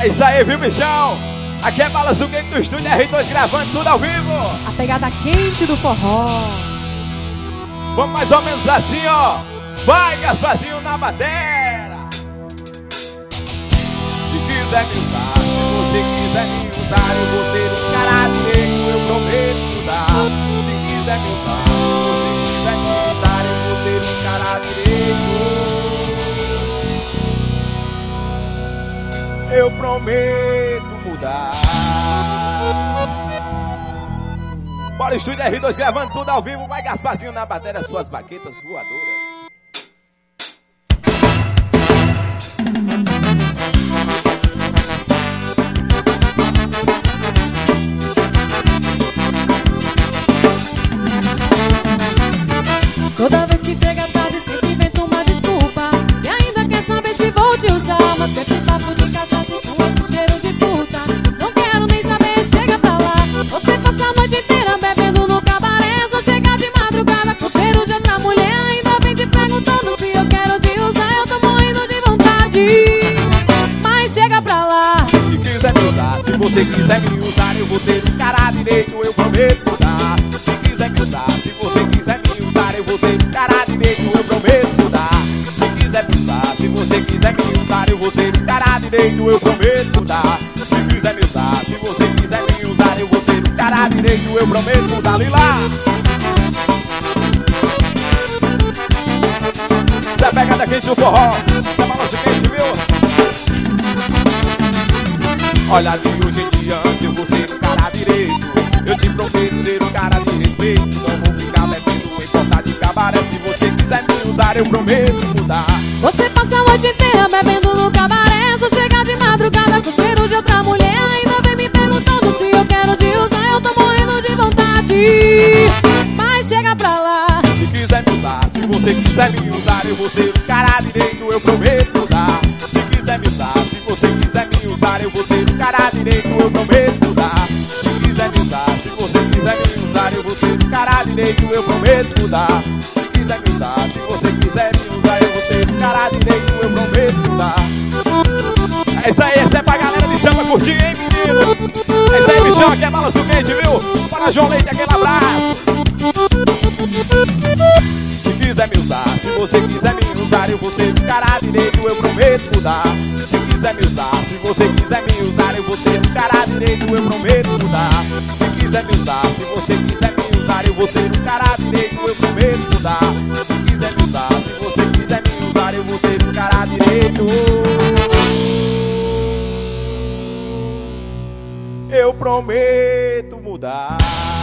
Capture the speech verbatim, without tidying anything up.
É isso aí, viu, bichão? Aqui é Balanço Quente do estúdio R dois gravando tudo ao vivo. A pegada quente do forró. Vamos mais ou menos assim, ó. Vai, Gasparzinho na batera. Se quiser me usar, se você quiser me usar, eu vou ser um cara direito, eu prometo mudar. Se quiser me usar, se você quiser me usar, eu vou ser um cara direito, eu prometo mudar. Bora, estúdio R dois gravando tudo ao vivo. Vai, Gasparzinho na bateria, suas baquetas voadoras. Toda vez que chega tarde sempre inventa uma desculpa e ainda quer saber se vou te usar. Mas bebe papo de cachaça e com esse cheiro de puta, não quero nem saber, chega pra lá. Você passa a noite inteira bebendo no cabaré, só chega de madrugada com cheiro de outra mulher. Ainda vem te perguntando se eu quero te usar, eu tô morrendo de vontade, mas chega pra lá. Se quiser me usar, se você quiser me usar, eu vou ser um cara direito, eu prometo mudar. Se quiser me usar, se você quiser me usar, eu vou ser um cara direito, eu prometo mudar. Se quiser me usar, se você quiser me usar, eu vou ser um cara direito, eu prometo mudar. Se quiser me usar, se você quiser me usar, eu vou ser um cara direito, eu prometo mudar. Lila! Essa é pegada quente do forró, essa balança quente, viu? Olha, de hoje em diante eu vou ser um cara direito, eu te prometo ser um cara de respeito. Não vou ficar bebendo em porta de cabaré. Se você quiser me usar, eu prometo mudar. Você passa a noite inteira bebendo no cabaré, só chega de madrugada com cheiro de outra mulher. Ainda vem me perguntando se eu quero te usar, eu tô morrendo de vontade, mas chega pra lá. Se quiser me usar, se você quiser me usar, eu vou ser um cara direito, eu prometo mudar. Se quiser me usar, se você quiser me usar, eu vou ser um cara direito, eu prometo mudar. Se quiser me usar, se você quiser me usar, eu vou ser um cara direito, eu prometo mudar. Se quiser me usar, se você quiser me usar, eu vou ser um cara direito, eu prometo mudar. É isso aí, essa é pra galera de chama curtir, hein, menino? É isso aí, bichão, aqui é Balanço Quente, viu? Para João Leite, aquele abraço. Se quiser me usar, se você quiser me usar, eu vou ser um cara direito, eu prometo mudar. Se quiser me usar, se você quiser me usar, eu vou ser um cara direito, eu prometo mudar. Se quiser me usar, se você quiser me usar, eu vou ser um cara direito, eu prometo mudar. Se quiser me usar, se você quiser me usar, eu vou ser um cara direito, eu prometo mudar.